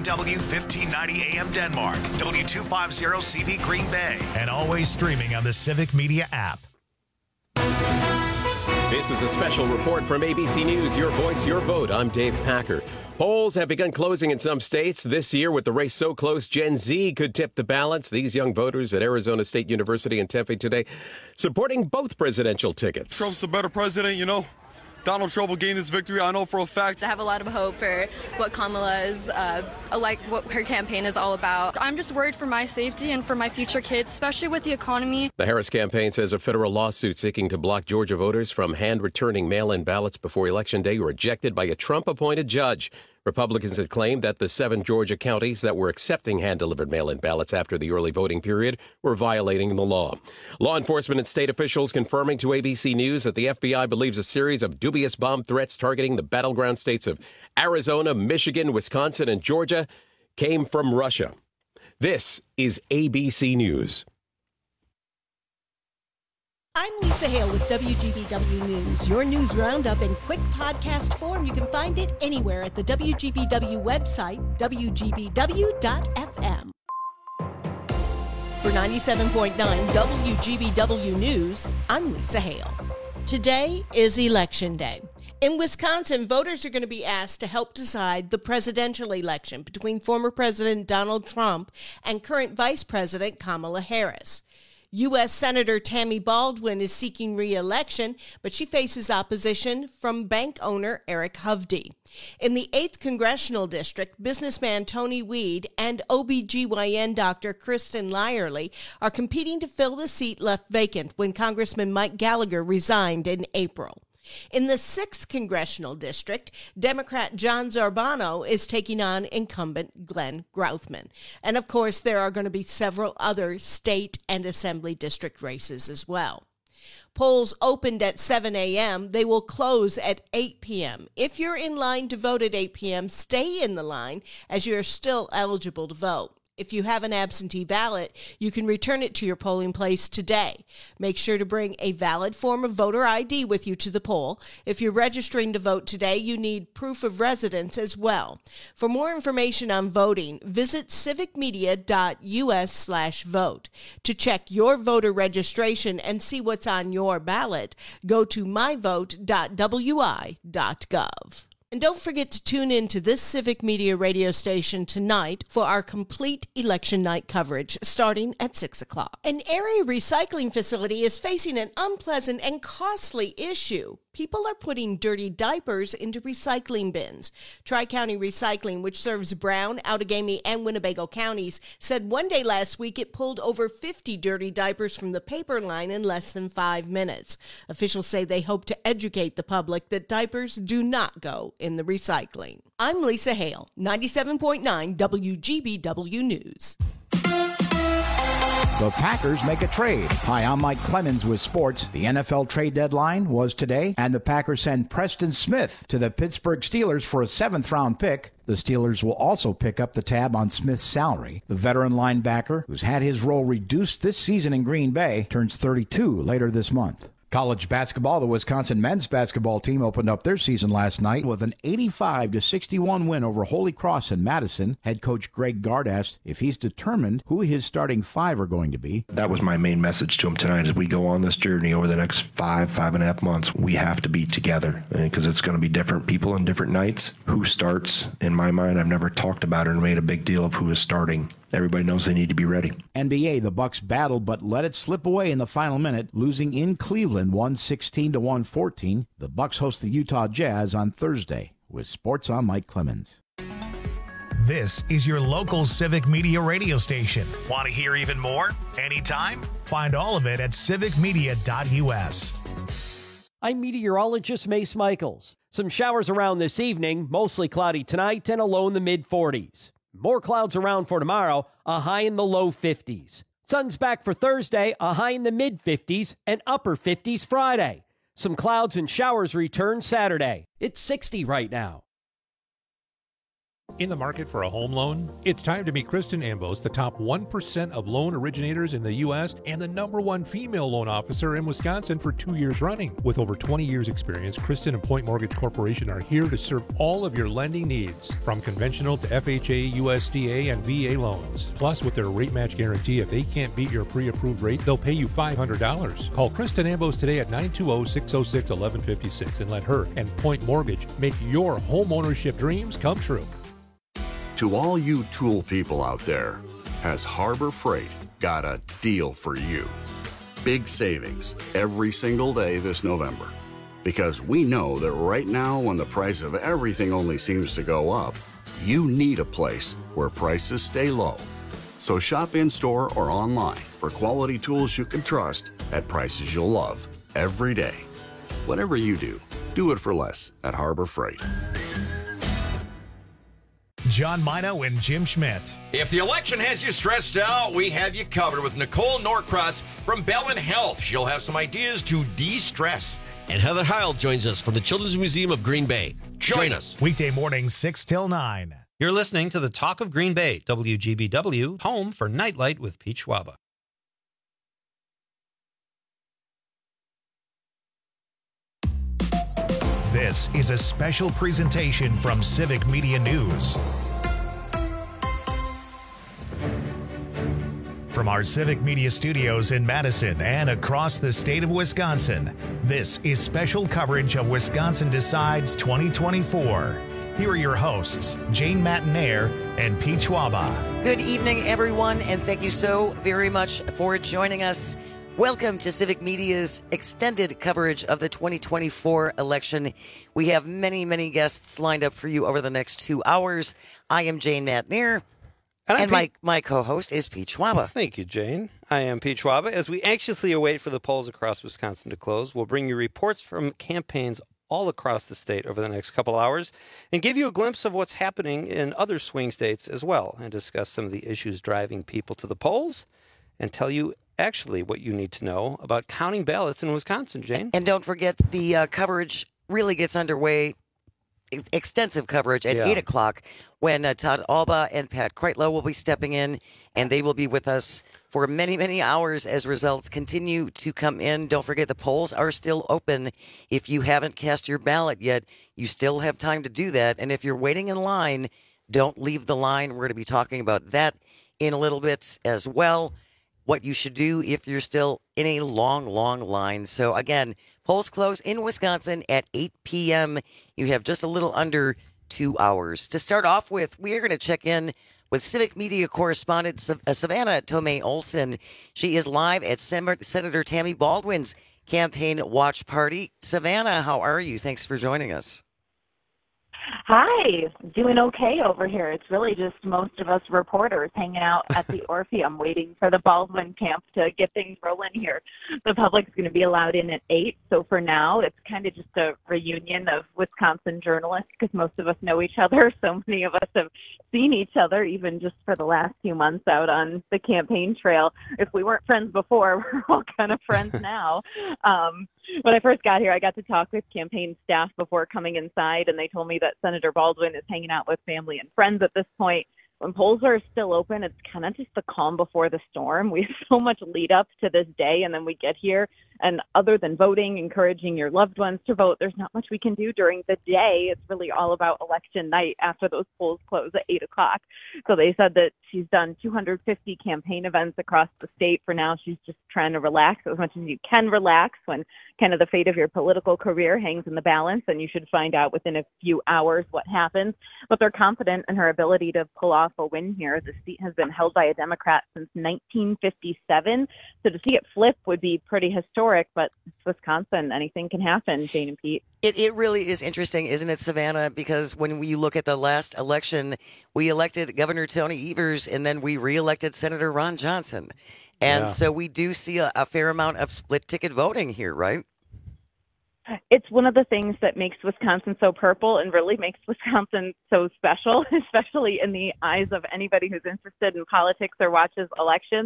KNW 1590 AM Denmark, W250CV Green Bay, and always streaming on the Civic Media app. This is a special report from ABC News, Your Voice, Your Vote. I'm Dave Packer. Polls have begun closing in some states this year. With the race so close, Gen Z could tip the balance. These young voters at Arizona State University in Tempe today supporting both presidential tickets. Trump's a better president, you know. Donald Trump will gain this victory, I know for a fact. I have a lot of hope for what Kamala is, like what her campaign is all about. I'm just worried for my safety and for my future kids, especially with the economy. The Harris campaign says a federal lawsuit seeking to block Georgia voters from hand-returning mail-in ballots before Election Day rejected by a Trump-appointed judge. Republicans had claimed that the 7 Georgia counties that were accepting hand-delivered mail-in ballots after the early voting period were violating the law. Law enforcement and state officials confirming to ABC News that the FBI believes a series of dubious bomb threats targeting the battleground states of Arizona, Michigan, Wisconsin, and Georgia came from Russia. This is ABC News. I'm Lisa Hale with WGBW News. Your news roundup in quick podcast form. You can find it anywhere at the WGBW website, WGBW.FM. For 97.9 WGBW News, I'm Lisa Hale. Today is Election Day. In Wisconsin, voters are going to be asked to help decide the presidential election between former President Donald Trump and current Vice President Kamala Harris. U.S. Senator Tammy Baldwin is seeking re-election, but she faces opposition from bank owner Eric Hovde. In the 8th Congressional District, businessman Tony Weed and OBGYN doctor Kristen Lyerly are competing to fill the seat left vacant when Congressman Mike Gallagher resigned in April. In the 6th Congressional District, Democrat John Zarbano is taking on incumbent Glenn Grouthman. And of course, there are going to be several other state and assembly district races as well. Polls opened at 7 a.m. They will close at 8 p.m. If you're in line to vote at 8 p.m., stay in the line as you're still eligible to vote. If you have an absentee ballot, you can return it to your polling place today. Make sure to bring a valid form of voter ID with you to the poll. If you're registering to vote today, you need proof of residence as well. For more information on voting, visit civicmedia.us/vote. To check your voter registration and see what's on your ballot, go to myvote.wi.gov. And don't forget to tune in to this Civic Media radio station tonight for our complete election night coverage starting at 6 o'clock. An area recycling facility is facing an unpleasant and costly issue. People are putting dirty diapers into recycling bins. Tri-County Recycling, which serves Brown, Outagamie, and Winnebago counties, said one day last week it pulled over 50 dirty diapers from the paper line in less than 5 minutes. Officials say they hope to educate the public that diapers do not go in the recycling. I'm Lisa Hale, 97.9 WGBW News. The Packers make a trade. Hi, I'm Mike Clemens with sports. The NFL trade deadline was today, and the Packers send Preston Smith to the Pittsburgh Steelers for a 7th-round pick. The Steelers will also pick up the tab on Smith's salary. The veteran linebacker, who's had his role reduced this season in Green Bay, turns 32 later this month. College basketball, the Wisconsin men's basketball team opened up their season last night with an 85-61 win over Holy Cross in Madison. Head coach Greg Gard asked if he's determined who his starting 5 are going to be. That was my main message to him tonight. As we go on this journey over the next 5.5 months, we have to be together because it's going to be different people and different nights. Who starts, in my mind, I've never talked about it and made a big deal of who is starting. Everybody knows they need to be ready. NBA, the Bucks battled but let it slip away in the final minute, losing in Cleveland 116-114. The Bucks host the Utah Jazz on Thursday. With sports, I'm Mike Clemens. This is your local Civic Media radio station. Want to hear even more? Anytime? Find all of it at civicmedia.us. I'm meteorologist Mace Michaels. Some showers around this evening, mostly cloudy tonight and a low in the mid-40s. More clouds around for tomorrow, a high in the low 50s. Sun's back for Thursday, a high in the mid-50s and upper 50s Friday. Some clouds and showers return Saturday. It's 60 right now. In the market for a home loan? It's time to meet Kristen Ambos, the top 1% of loan originators in the U.S. and the #1 female loan officer in Wisconsin for 2 years running. With over 20 years experience, Kristen and Point Mortgage Corporation are here to serve all of your lending needs, from conventional to FHA, USDA, and VA loans. Plus, with their rate match guarantee, if they can't beat your pre-approved rate, they'll pay you $500. Call Kristen Ambos today at 920-606-1156 and let her and Point Mortgage make your home ownership dreams come true. To all you tool people out there, has Harbor Freight got a deal for you? Big savings every single day this November. Because we know that right now, when the price of everything only seems to go up, you need a place where prices stay low. So shop in-store or online for quality tools you can trust at prices you'll love every day. Whatever you do it for less at Harbor Freight. John Mino and Jim Schmidt. If the election has you stressed out, we have you covered with Nicole Norcross from Bellin Health. She'll have some ideas to de-stress. And Heather Heil joins us from the Children's Museum of Green Bay. Join us. Weekday mornings, 6 till 9. You're listening to the Talk of Green Bay, WGBW, home for Nightlight with Pete Schwaba. This is a special presentation from Civic Media News. From our Civic Media studios in Madison and across the state of Wisconsin, this is special coverage of Wisconsin Decides 2024. Here are your hosts, Jane Matinaire and Pete Schwaba. Good evening, everyone, and thank you so very much for joining us. Welcome to Civic Media's extended coverage of the 2024 election. We have many, many guests lined up for you over the next 2 hours. I am Jane Matinaire, and my co-host is Pete Schwaba. Thank you, Jane. I am Pete Schwaba. As we anxiously await for the polls across Wisconsin to close, we'll bring you reports from campaigns all across the state over the next couple hours and give you a glimpse of what's happening in other swing states as well, and discuss some of the issues driving people to the polls and tell you actually what you need to know about counting ballots in Wisconsin, Jane. And don't forget, the coverage really gets underway, extensive coverage at 8 o'clock when Todd Alba and Pat Kreitlow will be stepping in, and they will be with us for many, many hours as results continue to come in. Don't forget, the polls are still open. If you haven't cast your ballot yet, you still have time to do that. And if you're waiting in line, don't leave the line. We're going to be talking about that in a little bit as well. What you should do if you're still in a long, long line. So again, polls close in Wisconsin at 8 p.m. You have just a little under 2 hours. To start off with, we are going to check in with Civic Media correspondent Savannah Tomei Olson. She is live at Senator Tammy Baldwin's campaign watch party. Savannah, how are you? Thanks for joining us. Hi, doing okay over here. It's really just most of us reporters hanging out at the Orpheum waiting for the Baldwin camp to get things rolling here. The public's going to be allowed in at 8, so for now it's kind of just a reunion of Wisconsin journalists because most of us know each other. So many of us have seen each other even just for the last few months out on the campaign trail. If we weren't friends before, we're all kind of friends now. When I first got here, I got to talk with campaign staff before coming inside, and they told me that Senator Baldwin is hanging out with family and friends at this point. When polls are still open, it's kind of just the calm before the storm. We have so much lead up to this day, and then we get here, and other than voting, encouraging your loved ones to vote, there's not much we can do during the day. It's really all about election night after those polls close at 8 o'clock. So they said that she's done 250 campaign events across the state. For now, she's just trying to relax as much as you can relax when kind of the fate of your political career hangs in the balance, and you should find out within a few hours what happens. But they're confident in her ability to pull off a win here. The seat has been held by a Democrat since 1957, so to see it flip would be pretty historic, but it's Wisconsin. Anything can happen, Jane and Pete. It really is interesting, isn't it, Savannah? Because when we look at the last election, we elected Governor Tony Evers, and then we reelected Senator Ron Johnson. And so we do see a fair amount of split ticket voting here, right? It's one of the things that makes Wisconsin so purple and really makes Wisconsin so special, especially in the eyes of anybody who's interested in politics or watches elections.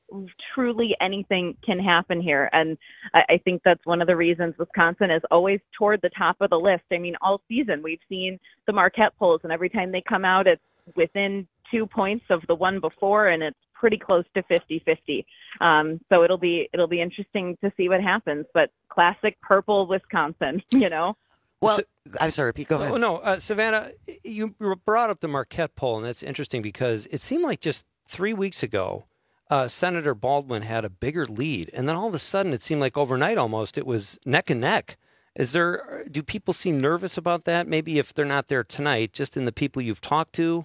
truly anything can happen here. And I think that's one of the reasons Wisconsin is always toward the top of the list. I mean, all season we've seen the Marquette polls, and every time they come out, it's within 2 points of the one before, and it's pretty close to 50-50. So it'll be interesting to see what happens. But classic purple Wisconsin, you know. Well, I'm sorry, Pete, go ahead. Oh, no, Savannah, you brought up the Marquette poll, and that's interesting because it seemed like just 3 weeks ago, Senator Baldwin had a bigger lead, and then all of a sudden it seemed like overnight almost it was neck and neck. Do people seem nervous about that? Maybe if they're not there tonight, just in the people you've talked to?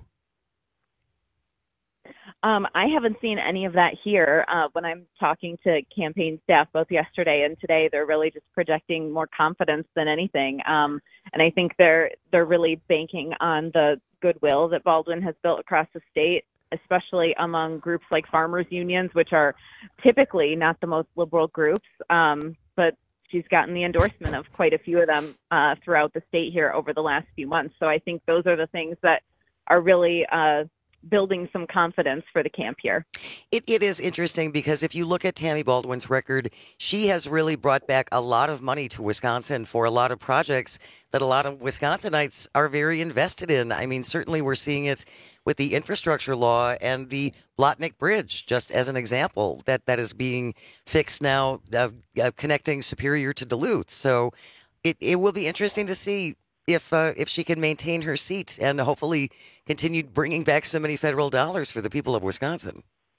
I haven't seen any of that here. When I'm talking to campaign staff both yesterday and today, they're really just projecting more confidence than anything. And I think they're really banking on the goodwill that Baldwin has built across the state, especially among groups like farmers unions, which are typically not the most liberal groups. But she's gotten the endorsement of quite a few of them throughout the state here over the last few months. So I think those are the things that are really building some confidence for the camp here. It is interesting because if you look at Tammy Baldwin's record, she has really brought back a lot of money to Wisconsin for a lot of projects that a lot of Wisconsinites are very invested in. I mean, certainly we're seeing it with the infrastructure law and the Blotnick Bridge, just as an example, that is being fixed now, connecting Superior to Duluth. So it will be interesting to see if she can maintain her seat and hopefully continue bringing back so many federal dollars for the people of Wisconsin.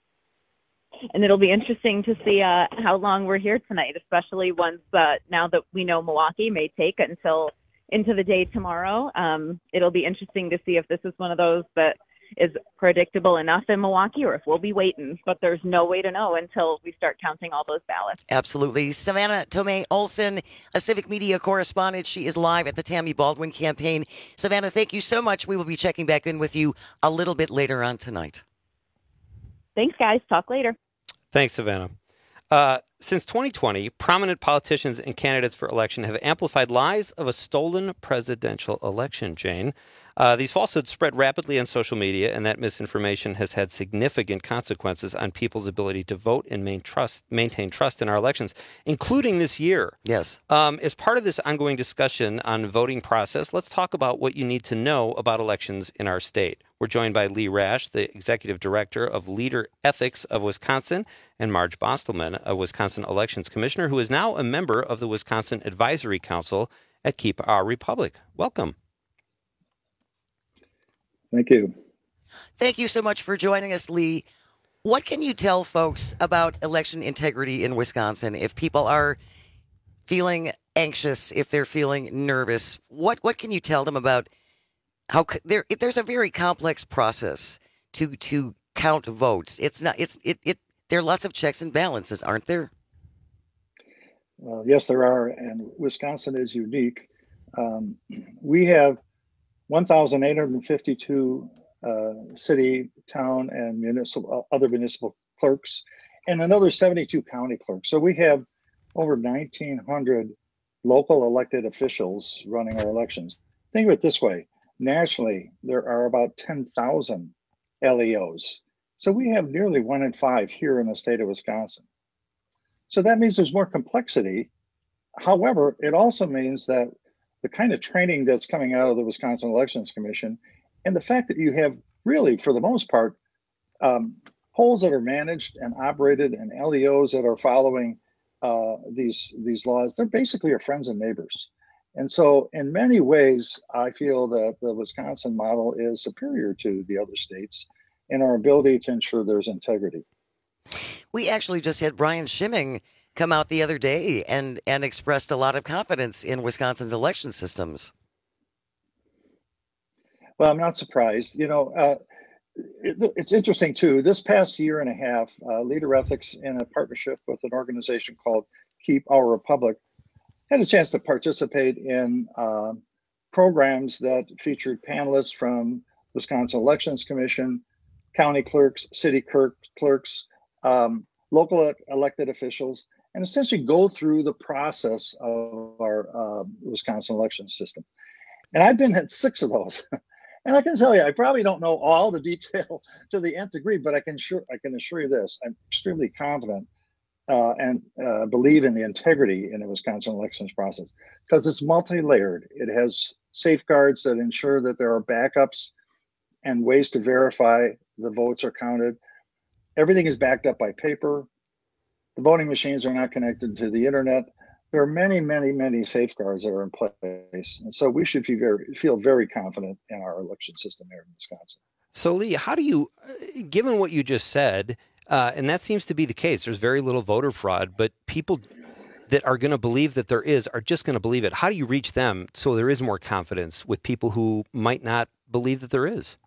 And it'll be interesting to see how long we're here tonight, especially once now that we know Milwaukee may take until into the day tomorrow. It'll be interesting to see if this is one of those that is predictable enough in Milwaukee or if we'll be waiting. But there's no way to know until we start counting all those ballots. Absolutely. Savannah Tomei Olson, a civic media correspondent. She is live at the Tammy Baldwin campaign. Savannah, thank you so much. We will be checking back in with you a little bit later on tonight. Thanks, guys. Talk later. Thanks, Savannah. Since 2020, prominent politicians and candidates for election have amplified lies of a stolen presidential election, Jane. These falsehoods spread rapidly on social media, and that misinformation has had significant consequences on people's ability to vote and maintain trust in our elections, including this year. Yes. As part of this ongoing discussion on voting process, let's talk about what you need to know about elections in our state. We're joined by Lee Rash, the Executive Director of Leader Ethics of Wisconsin, and Marge Bostelman, a Wisconsin Elections Commissioner, who is now a member of the Wisconsin Advisory Council at Keep Our Republic. Welcome. Thank you. Thank you so much for joining us, Lee. What can you tell folks about election integrity in Wisconsin if people are feeling anxious, if they're feeling nervous? What can you tell them about how there's a very complex process to count votes? There are lots of checks and balances, aren't there? Yes, there are, and Wisconsin is unique. We have 1,852 city, town, and other municipal clerks, and another 72 county clerks. So we have over 1,900 local elected officials running our elections. Think of it this way. Nationally, there are about 10,000 LEOs. So we have nearly 1 in 5 here in the state of Wisconsin. So that means there's more complexity. However, it also means that the kind of training that's coming out of the Wisconsin Elections Commission and the fact that you have really, for the most part, polls that are managed and operated and LEOs that are following these laws, they're basically our friends and neighbors. And so in many ways, I feel that the Wisconsin model is superior to the other states in our ability to ensure there's integrity. We actually just had Brian Schimming come out the other day and expressed a lot of confidence in Wisconsin's election systems. Well, I'm not surprised. You know, it's interesting, too. This past year and a half, Leader Ethics, in a partnership with an organization called Keep Our Republic, had a chance to participate in programs that featured panelists from Wisconsin Elections Commission, county clerks, city clerks, local elected officials, and essentially go through the process of our Wisconsin election system. And I've been at 6 of those. And I can tell you, I probably don't know all the detail to the nth degree, but I can assure you this: I'm extremely confident and believe in the integrity in the Wisconsin elections process because it's multi-layered. It has safeguards that ensure that there are backups and ways to verify the votes are counted. Everything is backed up by paper. The voting machines are not connected to the internet. There are many, many, many safeguards that are in place. And so we should feel very confident in our election system here in Wisconsin. So, Lee, how do you, given what you just said, and that seems to be the case, there's very little voter fraud, but people that are going to believe that there is are just going to believe it. How do you reach them so there is more confidence with people who might not believe that there is?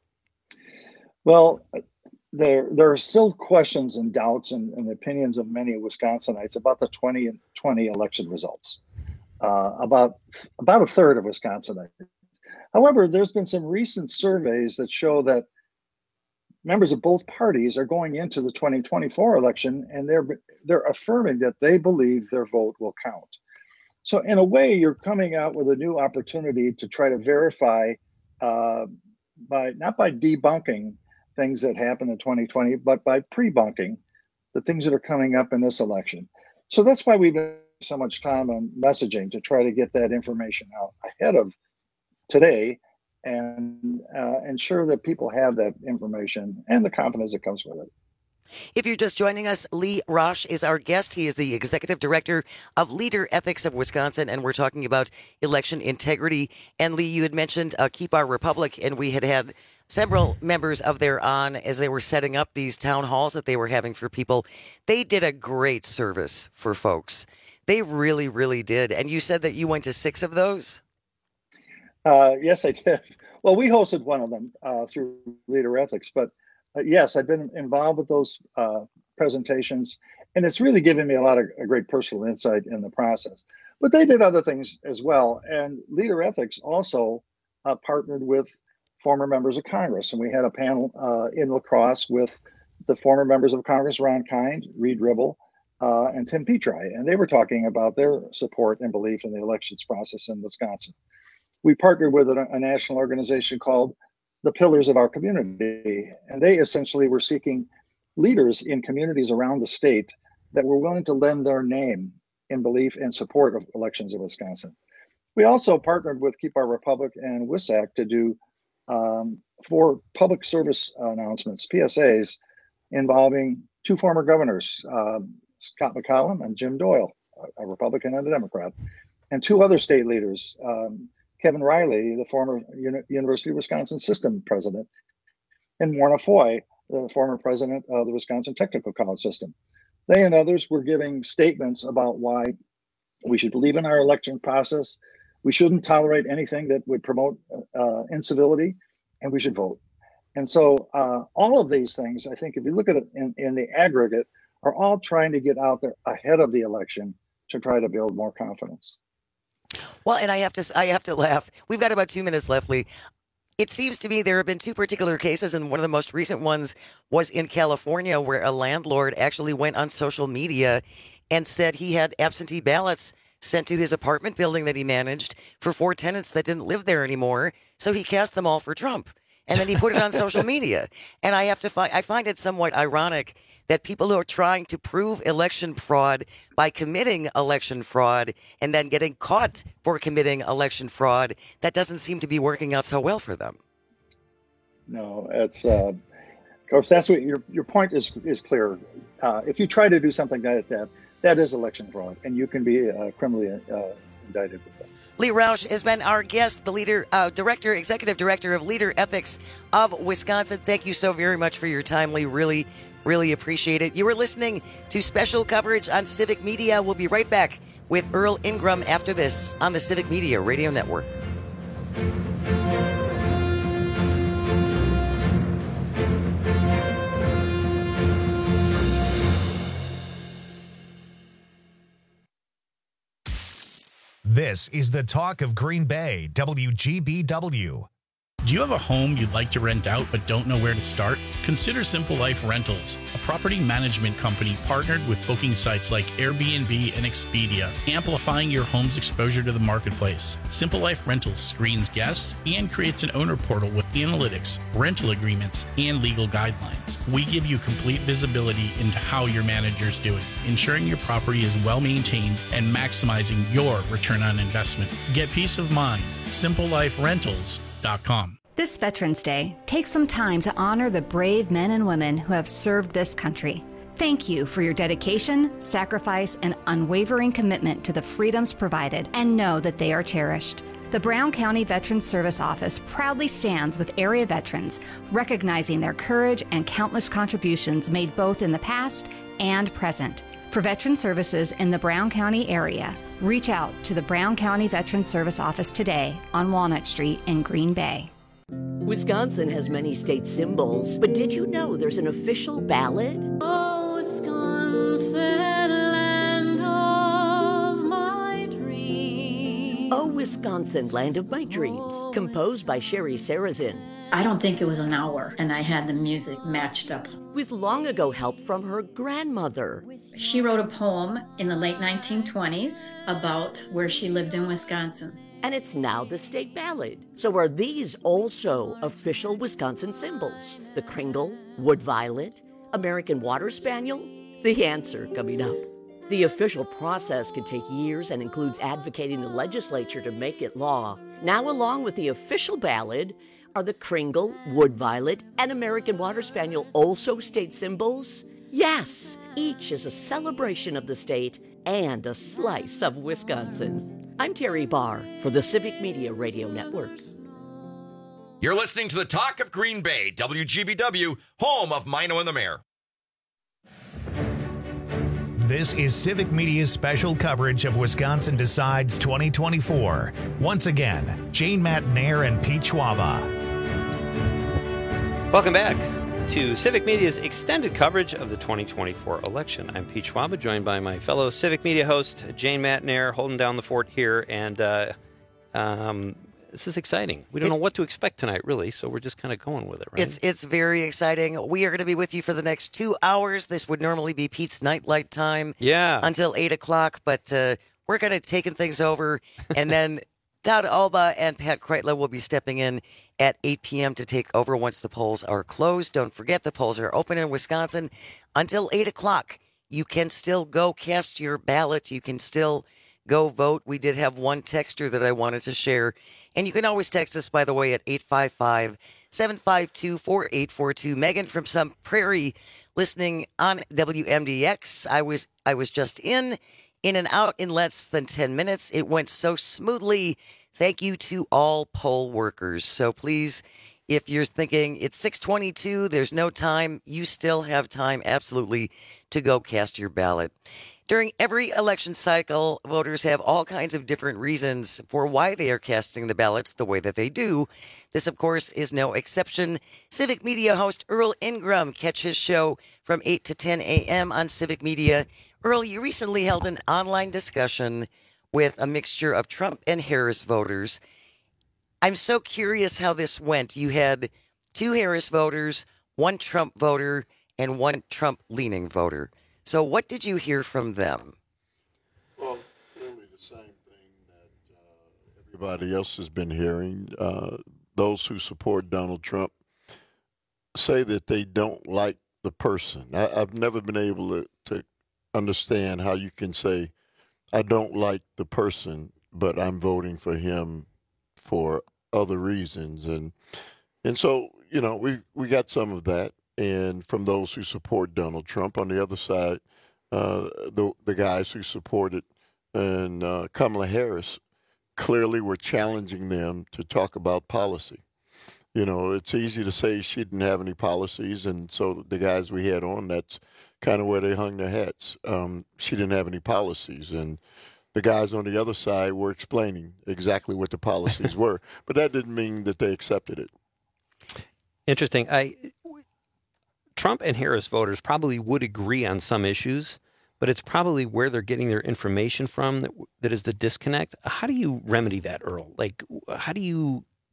Well, there are still questions and doubts and opinions of many Wisconsinites about the 2020 election results. About a third of Wisconsinites. However, there's been some recent surveys that show that members of both parties are going into the 2024 election, and they're affirming that they believe their vote will count. So in a way, you're coming out with a new opportunity to try to verify, not by debunking things that happened in 2020, but by pre-bunking the things that are coming up in this election. So that's why we've been so much time on messaging to try to get that information out ahead of today and ensure that people have that information and the confidence that comes with it. If you're just joining us, Lee Rausch is our guest. He is the executive director of Leader Ethics of Wisconsin, and we're talking about election integrity. And Lee, you had mentioned Keep Our Republic, and we had several members of their on as they were setting up these town halls that they were having for people. They did a great service for folks. They really, really did. And you said that you went to 6 of those? Yes, I did. Well, we hosted one of them through Leader Ethics, but yes, I've been involved with those presentations, and it's really given me a lot of great personal insight in the process. But they did other things as well, and Leader Ethics also partnered with former members of Congress, and we had a panel in La Crosse with the former members of Congress, Ron Kind, Reed Ribble, and Tim Petri, and they were talking about their support and belief in the elections process in Wisconsin. We partnered with a national organization called the Pillars of Our Community, and they essentially were seeking leaders in communities around the state that were willing to lend their name in belief and support of elections in Wisconsin. We also partnered with Keep Our Republic and WISAC to do 4 public service announcements, PSAs, involving 2 former governors, Scott McCollum and Jim Doyle, a Republican and a Democrat, and 2 other state leaders, Kevin Riley, the former University of Wisconsin system president, and Morna Foy, the former president of the Wisconsin Technical College system. They and others were giving statements about why we should believe in our election process, we shouldn't tolerate anything that would promote incivility, and we should vote. And so all of these things, I think if you look at it in the aggregate, are all trying to get out there ahead of the election to try to build more confidence. Well, and I have to laugh. We've got about 2 minutes left, Lee. It seems to me there have been 2 particular cases, and one of the most recent ones was in California, where a landlord actually went on social media and said he had absentee ballots sent to his apartment building that he managed for 4 tenants that didn't live there anymore. So he cast them all for Trump, and then he put it on social media. And I find it somewhat ironic that people who are trying to prove election fraud by committing election fraud and then getting caught for committing election fraud, that doesn't seem to be working out so well for them. No, it's of course that's what your point is clear. If you try to do something like that is election fraud, and you can be criminally indicted with that. Lee Rausch has been our guest, the executive director of Leader Ethics of Wisconsin. Thank you so very much for your time, Lee. Really appreciate it. You were listening to special coverage on Civic Media. We'll be right back with Earl Ingram after this on the Civic Media Radio Network. This is the talk of Green Bay, WGBW. Do you have a home you'd like to rent out but don't know where to start? Consider Simple Life Rentals, a property management company partnered with booking sites like Airbnb and Expedia, amplifying your home's exposure to the marketplace. Simple Life Rentals screens guests and creates an owner portal with analytics, rental agreements, and legal guidelines. We give you complete visibility into how your manager's doing, ensuring your property is well maintained and maximizing your return on investment. Get peace of mind. SimpleLifeRentals.com. This Veterans Day, take some time to honor the brave men and women who have served this country. Thank you for your dedication, sacrifice, and unwavering commitment to the freedoms provided, and know that they are cherished. The Brown County Veterans Service Office proudly stands with area veterans, recognizing their courage and countless contributions made both in the past and present. For veteran services in the Brown County area, reach out to the Brown County Veterans Service Office today on Walnut Street in Green Bay. Wisconsin has many state symbols, but did you know there's an official ballad? Oh, Wisconsin, land of my dreams. Oh, Wisconsin, land of my dreams, composed by Sherry Sarazin. I don't think it was an hour, and I had the music matched up. With long ago help from her grandmother. She wrote a poem in the late 1920s about where she lived in Wisconsin. And it's now the state ballad. So are these also official Wisconsin symbols? The Kringle, Wood Violet, American Water Spaniel? The answer coming up. The official process can take years and includes advocating the legislature to make it law. Now, along with the official ballad, are the Kringle, Wood Violet, and American Water Spaniel also state symbols? Yes, each is a celebration of the state and a slice of Wisconsin. I'm Terry Barr for the Civic Media Radio Network. You're listening to the Talk of Green Bay, WGBW, home of Mino and the Mayor. This is Civic Media's special coverage of Wisconsin Decides 2024. Once again, Jane Matnair and Pete Schwaba. Welcome back to Civic Media's extended coverage of the 2024 election. I'm Pete Schwaba, joined by my fellow Civic Media host, Jane Matnair, holding down the fort here. And this is exciting. We don't know what to expect tonight, really, so we're just kind of going with it, right? It's very exciting. We are going to be with you for the next 2 hours. This would normally be Pete's nightlight time until 8 o'clock, but we're kind of taking things over. And then Todd Alba and Pat Kreitlow will be stepping in at 8 p.m. to take over once the polls are closed. Don't forget, the polls are open in Wisconsin until 8 o'clock. You can still go cast your ballot. You can still go vote. We did have one texter that I wanted to share. And you can always text us, by the way, at 855-752-4842. Megan from Sun Prairie listening on WMDX. I was just in and out in less than 10 minutes. It went so smoothly. Thank you to all poll workers. So please, if you're thinking it's 6:22, there's no time, you still have time, absolutely, to go cast your ballot. During every election cycle, voters have all kinds of different reasons for why they are casting the ballots the way that they do. This, of course, is no exception. Civic Media host Earl Ingram, catch his show from 8 to 10 a.m. on Civic Media. Earl, you recently held an online discussion with a mixture of Trump and Harris voters. I'm so curious how this went. You had 2 Harris voters, 1 Trump voter, and 1 Trump-leaning voter. So what did you hear from them? Well, clearly the same thing that everybody else has been hearing. Those who support Donald Trump say that they don't like the person. I've never been able to understand how you can say, I don't like the person, but I'm voting for him for other reasons. And so, you know, we got some of that. And from those who support Donald Trump, on the other side, the guys who supported Kamala Harris clearly were challenging them to talk about policy. You know, it's easy to say she didn't have any policies, and so the guys we had on, that's kind of where they hung their hats. She didn't have any policies, and the guys on the other side were explaining exactly what the policies were, but that didn't mean that they accepted it. Interesting. Trump and Harris voters probably would agree on some issues, but it's probably where they're getting their information from that is the disconnect. How do you remedy that, Earl? Like, how do you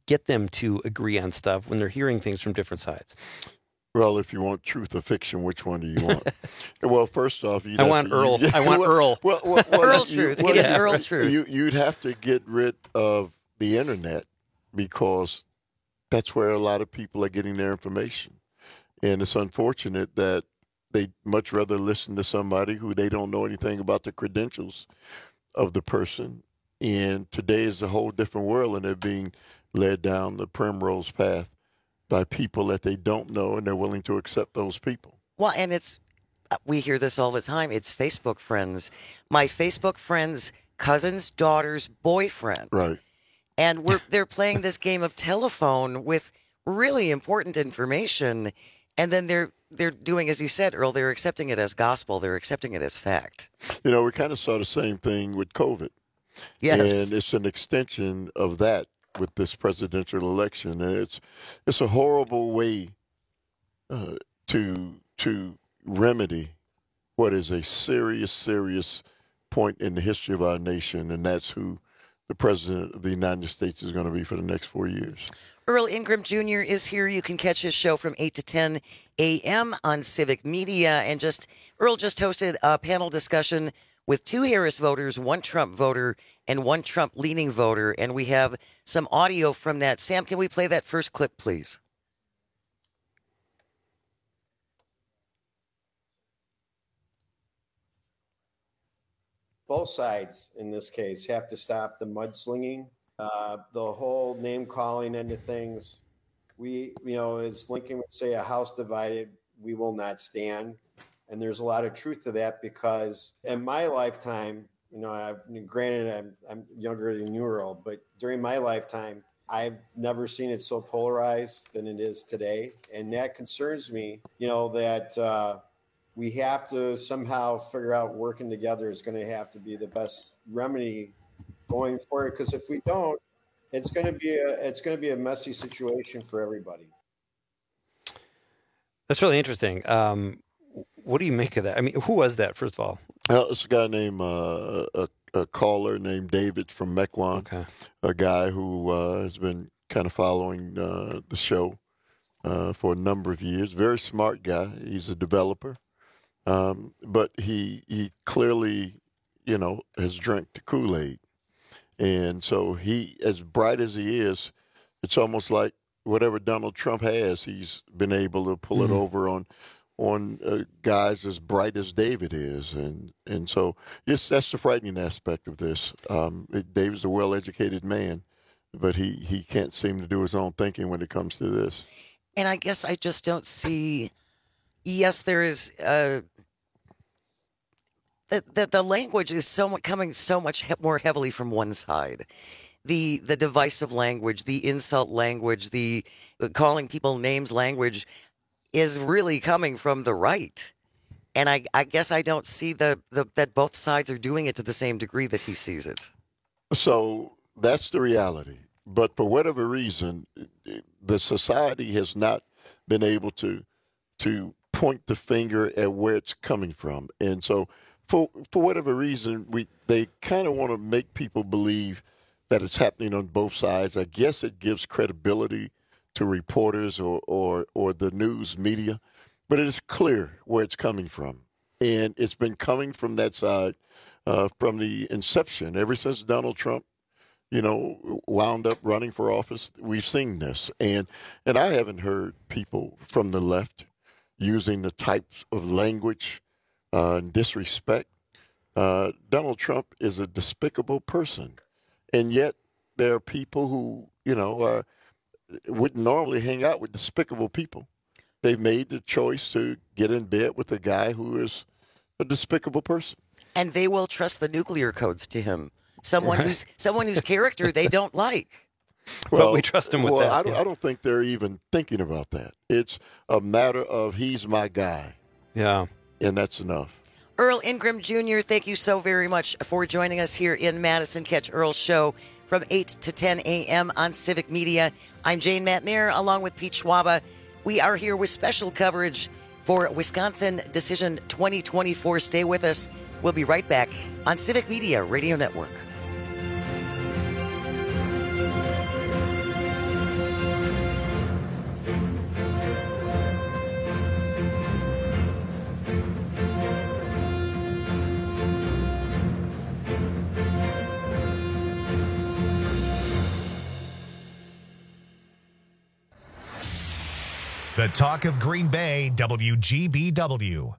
get them to agree on stuff when they're hearing things from different sides? Well, if you want truth or fiction, which one do you want? Well, first off, I want Earl. Well, Earl truth. It is Earl truth. You'd have to get rid of the internet because that's where a lot of people are getting their information. And it's unfortunate that they much rather listen to somebody who they don't know anything about the credentials of the person. And today is a whole different world, and they're being led down the primrose path by people that they don't know, and they're willing to accept those people. Well, and we hear this all the time. It's Facebook friends. My Facebook friend's cousin's daughter's boyfriend. Right. And they're playing this game of telephone with really important information, and then they're doing, as you said, Earl, they're accepting it as gospel. They're accepting it as fact. You know, we kind of saw the same thing with COVID. Yes. And it's an extension of that with this presidential election. And it's a horrible way to remedy what is a serious point in the history of our nation, and that's who the president of the United States is going to be for the next 4 years. Earl Ingram Jr. is here. You can catch his show from 8 to 10 a.m. on Civic Media. And Earl just hosted a panel discussion with 2 Harris voters, 1 Trump voter, and 1 Trump-leaning voter. And we have some audio from that. Sam, can we play that first clip, please? Both sides, in this case, have to stop the mudslinging, the whole name-calling into things. As Lincoln would say, a house divided, we will not stand. And there's a lot of truth to that because in my lifetime, granted I'm younger than you, Earl, but during my lifetime, I've never seen it so polarized than it is today. And that concerns me, that we have to somehow figure out working together is going to have to be the best remedy going forward. Because if we don't, it's going to be a messy situation for everybody. That's really interesting. What do you make of that? I mean, who was that, first of all? It's a guy named a caller named David from Mequon, okay. A guy who has been kind of following the show for a number of years. Very smart guy. He's a developer. But he clearly, has drank the Kool-Aid. And so he, as bright as he is, it's almost like whatever Donald Trump has, he's been able to pull it over on guys as bright as David is. And so that's the frightening aspect of this. David's a well-educated man, but he can't seem to do his own thinking when it comes to this. And I guess I just don't see, yes, there is, the language is coming so much more heavily from one side. The divisive language, the insult language, the calling people names language is really coming from the right. And I guess I don't see that both sides are doing it to the same degree that he sees it. So that's the reality. But for whatever reason, the society has not been able to point the finger at where it's coming from. And so for whatever reason, they kind of want to make people believe that it's happening on both sides. I guess it gives credibility to reporters or the news media, but it is clear where it's coming from. And it's been coming from that side from the inception, ever since Donald Trump, wound up running for office. We've seen this. And I haven't heard people from the left using the types of language and disrespect. Donald Trump is a despicable person. And yet there are people who, wouldn't normally hang out with despicable people. They've made the choice to get in bed with a guy who is a despicable person. And they will trust the nuclear codes to him. Someone whose character they don't like. Well, but we trust him with that. I don't think they're even thinking about that. It's a matter of he's my guy. Yeah. And that's enough. Earl Ingram Jr., thank you so very much for joining us here in Madison. Catch Earl's show from 8 to 10 a.m. on Civic Media. I'm Jane Matnair, along with Pete Schwaba. We are here with special coverage for Wisconsin Decision 2024. Stay with us. We'll be right back on Civic Media Radio Network. The talk of Green Bay, WGBW.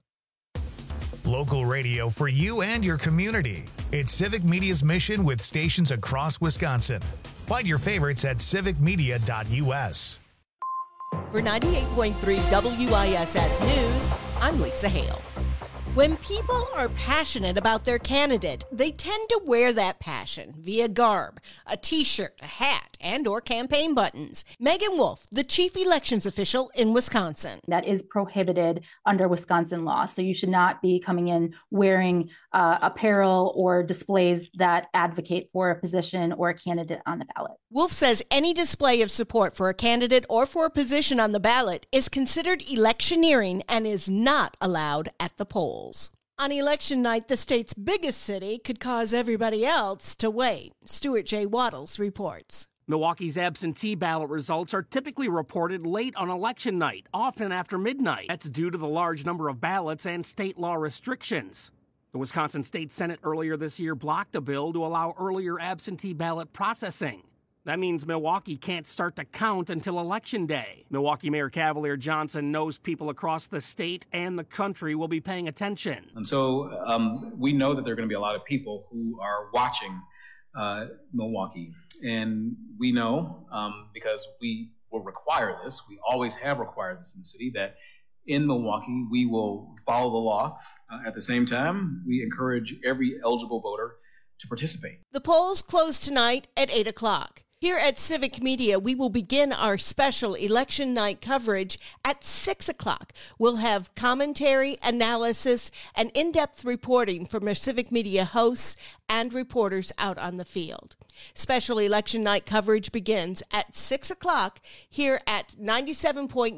Local radio for you and your community. It's Civic Media's mission with stations across Wisconsin. Find your favorites at civicmedia.us. For 98.3 WISS News, I'm Lisa Hale. When people are passionate about their candidate, they tend to wear that passion via garb, a t-shirt, a hat, and or campaign buttons. Megan Wolf, the chief elections official in Wisconsin. That is prohibited under Wisconsin law. So you should not be coming in wearing apparel or displays that advocate for a position or a candidate on the ballot. Wolf says any display of support for a candidate or for a position on the ballot is considered electioneering and is not allowed at the polls. On election night, the state's biggest city could cause everybody else to wait. Stuart J. Waddles reports. Milwaukee's absentee ballot results are typically reported late on election night, often after midnight. That's due to the large number of ballots and state law restrictions. The Wisconsin State Senate earlier this year blocked a bill to allow earlier absentee ballot processing. That means Milwaukee can't start to count until Election Day. Milwaukee Mayor Cavalier Johnson knows people across the state and the country will be paying attention. And so we know that there are going to be a lot of people who are watching Milwaukee. And we know, because we will require this, we always have required this in the city, that in Milwaukee we will follow the law. At the same time, we encourage every eligible voter to participate. The polls close tonight at 8 o'clock. Here at Civic Media, we will begin our special election night coverage at 6 o'clock. We'll have commentary, analysis, and in-depth reporting from our Civic Media hosts and reporters out on the field. Special election night coverage begins at 6 o'clock here at 97.9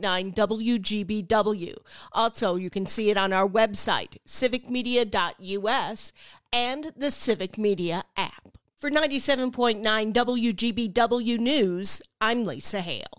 WGBW. Also, you can see it on our website, civicmedia.us, and the Civic Media app. For 97.9 WGBW News, I'm Lisa Hale.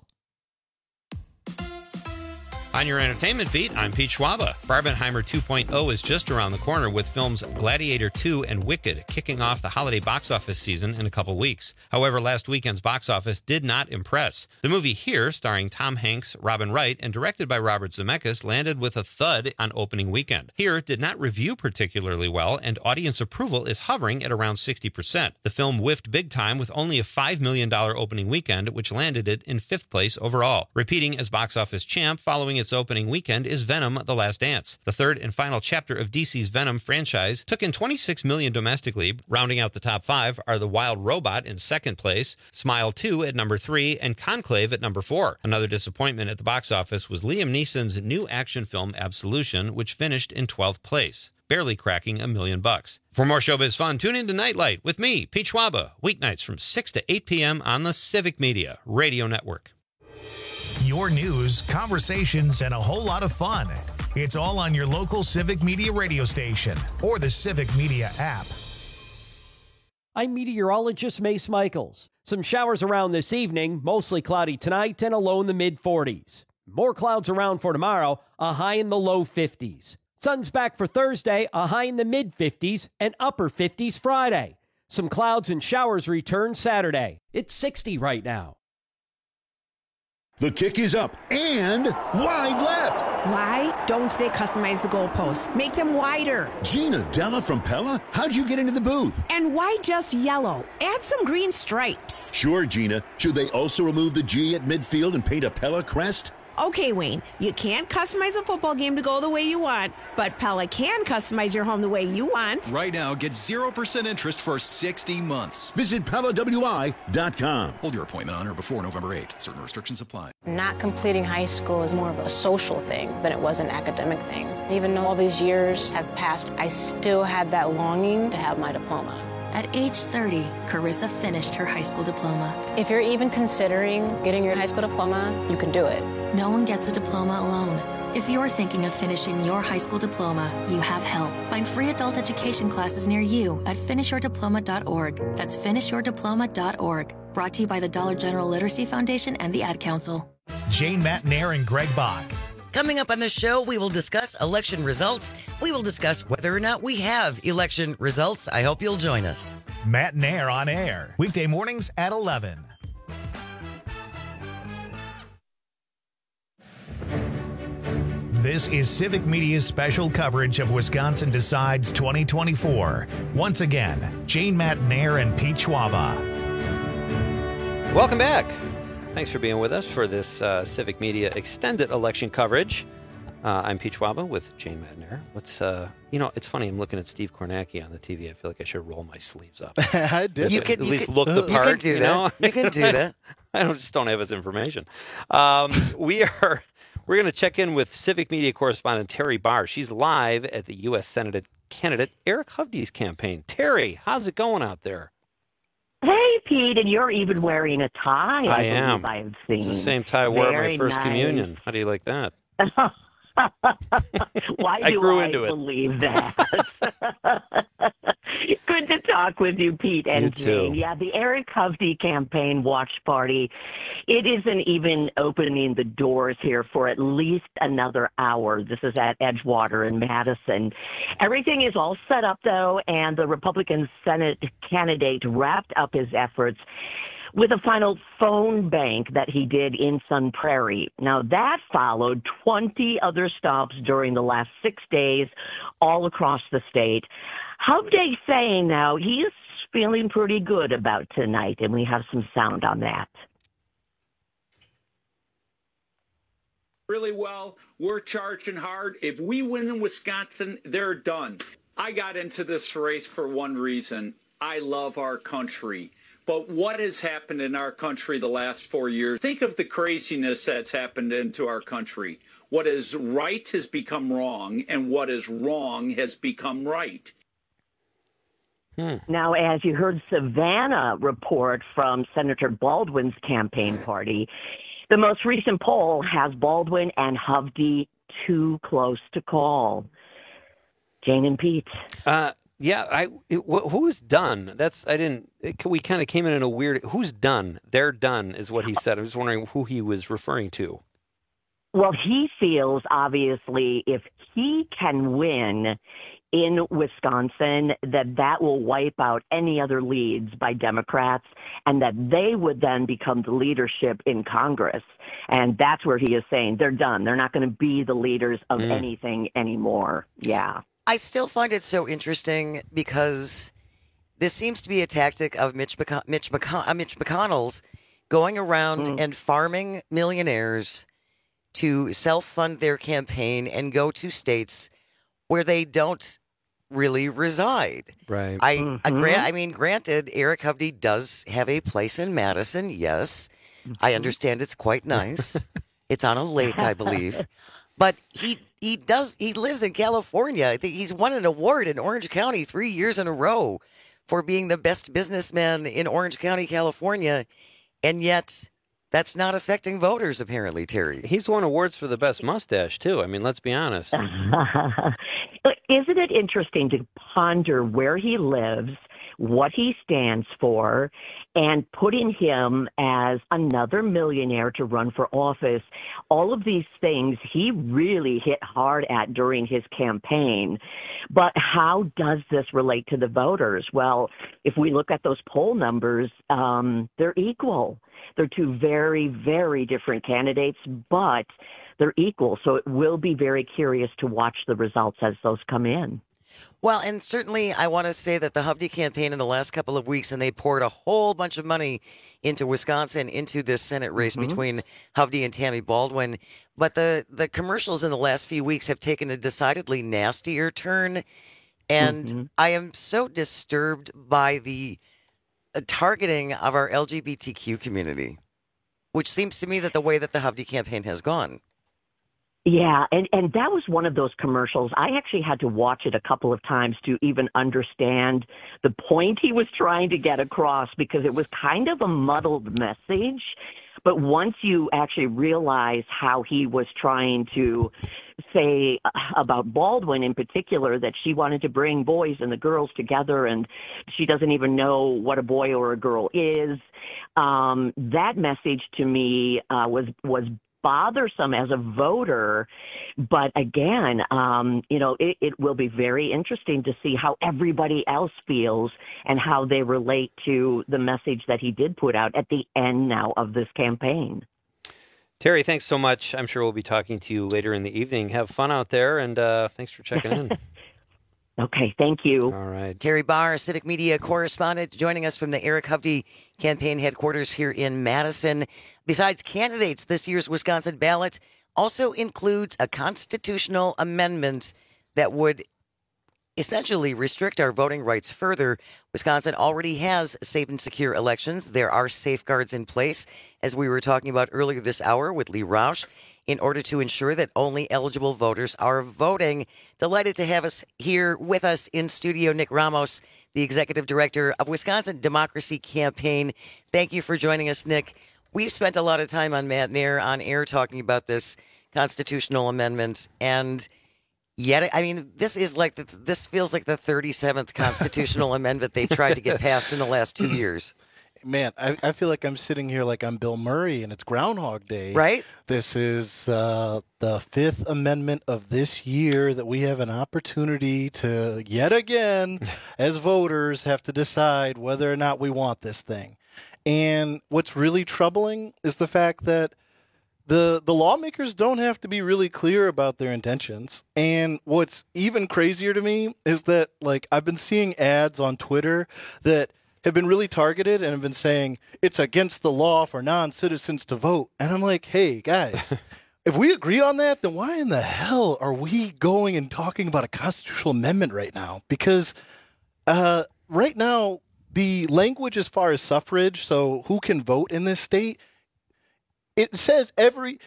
On your entertainment beat, I'm Pete Schwaba. Barbenheimer 2.0 is just around the corner with films Gladiator 2 and Wicked kicking off the holiday box office season in a couple weeks. However, last weekend's box office did not impress. The movie Here, starring Tom Hanks, Robin Wright, and directed by Robert Zemeckis, landed with a thud on opening weekend. Here did not review particularly well, and audience approval is hovering at around 60%. The film whiffed big time with only a $5 million opening weekend, which landed it in 5th place overall. Repeating as box office champ following its opening weekend is Venom: The Last Dance. The third and final chapter of DC's Venom franchise took in $26 million domestically. Rounding out the top 5 are The Wild Robot in 2nd place, Smile 2 at number 3, and Conclave at number 4. Another disappointment at the box office was Liam Neeson's new action film Absolution, which finished in 12th place, barely cracking $1 million. For more showbiz fun, tune in to Nightlight with me, Pete Schwaba, weeknights from 6 to 8 p.m. on the Civic Media Radio Network. Your news, conversations, and a whole lot of fun. It's all on your local Civic Media radio station or the Civic Media app. I'm meteorologist Mace Michaels. Some showers around this evening, mostly cloudy tonight and a low in the mid-40s. More clouds around for tomorrow, a high in the low 50s. Sun's back for Thursday, a high in the mid-50s and upper 50s Friday. Some clouds and showers return Saturday. It's 60 right now. The kick is up and wide left. Why don't they customize the goalposts? Make them wider. Gina Della from Pella, how'd you get into the booth? And why just yellow? Add some green stripes. Sure, Gina. Should they also remove the G at midfield and paint a Pella crest? Okay, Wayne, you can't customize a football game to go the way you want, but Pella can customize your home the way you want. Right now, get 0% interest for 60 months. Visit PellaWI.com. Hold your appointment on or before November 8th. Certain restrictions apply. Not completing high school is more of a social thing than it was an academic thing. Even though all these years have passed, I still had that longing to have my diploma. At age 30, Carissa finished her high school diploma. If you're even considering getting your high school diploma, you can do it. No one gets a diploma alone. If you're thinking of finishing your high school diploma, you have help. Find free adult education classes near you at finishyourdiploma.org. That's finishyourdiploma.org. Brought to you by the Dollar General Literacy Foundation and the Ad Council. Jane Matnair and Greg Bach. Coming up on the show, we will discuss election results. We will discuss whether or not we have election results. I hope you'll join us. Matnair on air, weekday mornings at 11. This is Civic Media's special coverage of Wisconsin Decides 2024. Once again, Jane Matenaer and Pete Schwaba. Welcome back. Thanks for being with us for this Civic Media extended election coverage. I'm Pete Schwaba with Jane Matenaer. It's funny. I'm looking at Steve Kornacki on the TV. I feel like I should roll my sleeves up. I did. You can at least look the part. You can do that. You can do that. I just don't have his information. We're going to check in with Civic Media correspondent Terry Barr. She's live at the U.S. Senate candidate Eric Hovde's campaign. Terry, how's it going out there? Hey, Pete, and you're even wearing a tie. I am. I've seen. It's the same tie I wore at my Very first nice. communion. How do you like that? Why I do grew I into it. believe that? Good to talk with you, Pete and You too. Jane. Yeah, the Eric Hovde campaign watch party, it isn't even opening the doors here for at least another hour. This is at Edgewater in Madison. Everything is all set up, though, and the Republican Senate candidate wrapped up his efforts with a final phone bank that he did in Sun Prairie. Now, that followed 20 other stops during the last 6 days all across the state. Hovde saying now he is feeling pretty good about tonight, and we have some sound on that. Really well. We're charging hard. If we win in Wisconsin, they're done. I got into this race for one reason. I love our country. But what has happened in our country the last 4 years? Think of the craziness that's happened into our country. What is right has become wrong, and what is wrong has become right. Now, as you heard Savannah report from Senator Baldwin's campaign party, the most recent poll has Baldwin and Hovde too close to call. Jane and Pete. Who's done? We kind of came in a weird. Who's done? They're done is what he said. I was wondering who he was referring to. Well, he feels obviously if he can win in Wisconsin, that will wipe out any other leads by Democrats, and that they would then become the leadership in Congress. And that's where he is saying they're done. They're not going to be the leaders of anything anymore. Yeah. I still find it so interesting because this seems to be a tactic of Mitch McConnell's going around and farming millionaires to self-fund their campaign and go to states where they don't really reside. Right. I mean, granted, Eric Hovde does have a place in Madison. Yes, I understand it's quite nice. It's on a lake, I believe. But he lives in California. I think he's won an award in Orange County 3 years in a row for being the best businessman in Orange County, California. And yet that's not affecting voters, apparently, Terry. He's won awards for the best mustache, too. I mean, let's be honest. Isn't it interesting to ponder where he lives, what he stands for, and putting him as another millionaire to run for office? All of these things he really hit hard at during his campaign. But how does this relate to the voters? Well, if we look at those poll numbers, they're equal. They're two very, very different candidates, but they're equal. So it will be very curious to watch the results as those come in. Well, and certainly I want to say that the Hovde campaign in the last couple of weeks, and they poured a whole bunch of money into Wisconsin, into this Senate race between Hovde and Tammy Baldwin. But the commercials in the last few weeks have taken a decidedly nastier turn. And I am so disturbed by the targeting of our LGBTQ community, which seems to me that the way that the Hovde campaign has gone. Yeah, and that was one of those commercials. I actually had to watch it a couple of times to even understand the point he was trying to get across, because it was kind of a muddled message. But once you actually realize how he was trying to say about Baldwin in particular, that she wanted to bring boys and the girls together, and she doesn't even know what a boy or a girl is, that message to me was bothersome as a voter. But again, it will be very interesting to see how everybody else feels and how they relate to the message that he did put out at the end now of this campaign. Terry, thanks so much. I'm sure we'll be talking to you later in the evening. Have fun out there, and thanks for checking in. Okay, thank you. All right. Terry Barr, Civic Media correspondent, joining us from the Eric Hovde campaign headquarters here in Madison. Besides candidates, this year's Wisconsin ballot also includes a constitutional amendment that would essentially restrict our voting rights further. Wisconsin already has safe and secure elections. There are safeguards in place, as we were talking about earlier this hour with Lee Roush, in order to ensure that only eligible voters are voting. Delighted to have us here with us in studio, Nick Ramos, the executive director of Wisconsin Democracy Campaign. Thank you for joining us, Nick. We've spent a lot of time on Matt Nair on air talking about this constitutional amendment, and yet, I mean, this feels like the 37th constitutional amendment they've tried to get passed in the last 2 years. Man, I feel like I'm sitting here like I'm Bill Murray and it's Groundhog Day. Right? This is the Fifth Amendment of this year that we have an opportunity to, yet again, as voters, have to decide whether or not we want this thing. And what's really troubling is the fact that the lawmakers don't have to be really clear about their intentions. And what's even crazier to me is that, like, I've been seeing ads on Twitter that have been really targeted and have been saying it's against the law for non-citizens to vote. And I'm like, hey, guys, if we agree on that, then why in the hell are we going and talking about a constitutional amendment right now? Because right now, the language as far as suffrage, so who can vote in this state, it says every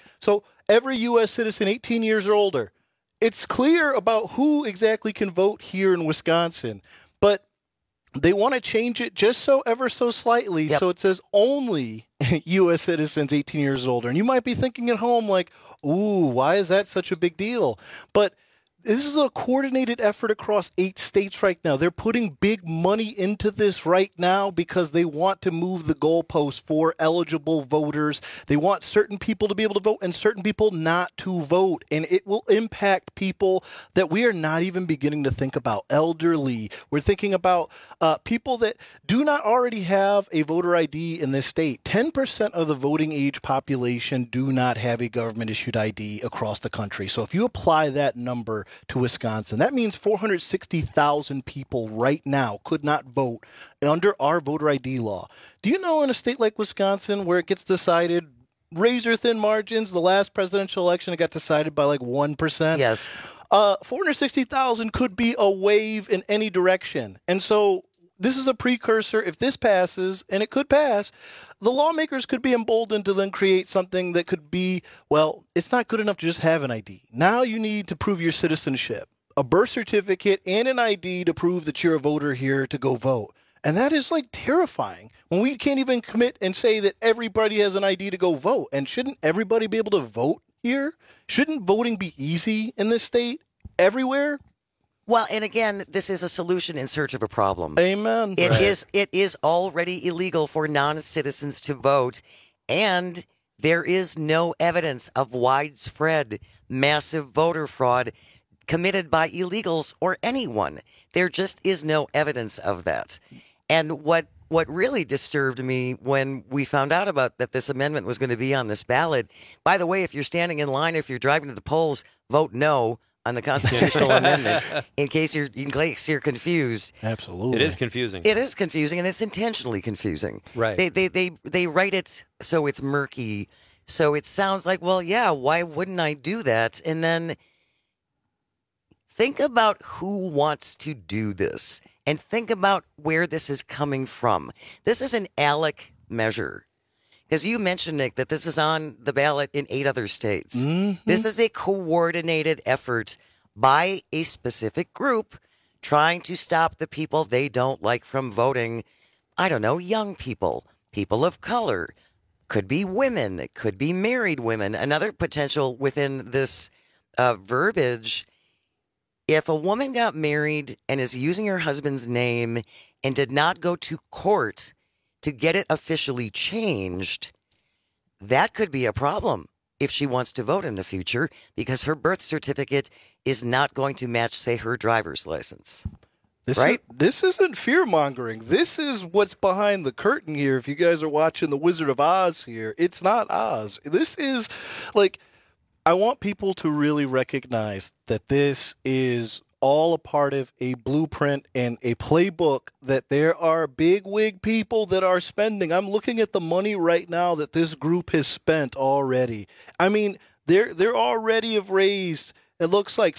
U.S. citizen 18 years or older. It's clear about who exactly can vote here in Wisconsin, but they want to change it just ever so slightly. Yep. So it says only U.S. citizens 18 years older. And you might be thinking at home like, ooh, why is that such a big deal? But this is a coordinated effort across 8 states right now. They're putting big money into this right now because they want to move the goalpost for eligible voters. They want certain people to be able to vote and certain people not to vote. And it will impact people that we are not even beginning to think about. Elderly. We're thinking about people that do not already have a voter ID in this state. 10% of the voting age population do not have a government-issued ID across the country. So if you apply that number to Wisconsin, that means 460,000 people right now could not vote under our voter ID law. Do you know in a state like Wisconsin where it gets decided razor thin margins, the last presidential election it got decided by like 1%? Yes. 460,000 could be a wave in any direction. And so this is a precursor. If this passes, and it could pass, the lawmakers could be emboldened to then create something that could be, well, it's not good enough to just have an ID. Now you need to prove your citizenship, a birth certificate and an ID to prove that you're a voter here to go vote. And that is like terrifying when we can't even commit and say that everybody has an ID to go vote. And shouldn't everybody be able to vote here? Shouldn't voting be easy in this state everywhere? Well, and again, this is a solution in search of a problem. Amen. It is already illegal for non-citizens to vote, and there is no evidence of widespread, massive voter fraud committed by illegals or anyone. There just is no evidence of that. And what really disturbed me when we found out about that this amendment was going to be on this ballot, by the way, if you're standing in line, if you're driving to the polls, vote no on the constitutional amendment in case you're confused. Absolutely. It is confusing. It is confusing, and it's intentionally confusing. Right. They write it so it's murky, so it sounds like, well, yeah, why wouldn't I do that? And then think about who wants to do this and think about where this is coming from. This is an ALEC measure. Because you mentioned, Nick, that this is on the ballot in 8 other states. Mm-hmm. This is a coordinated effort by a specific group trying to stop the people they don't like from voting. I don't know, young people, people of color, could be women, it could be married women. Another potential within this verbiage, if a woman got married and is using her husband's name and did not go to court to get it officially changed, that could be a problem if she wants to vote in the future because her birth certificate is not going to match, say, her driver's license. This isn't fear-mongering. This is what's behind the curtain here. If you guys are watching The Wizard of Oz here, it's not Oz. This is, like, I want people to really recognize that this is all a part of a blueprint and a playbook that there are big wig people that are spending. I'm looking at the money right now that this group has spent already. I mean, they're already have raised, it looks like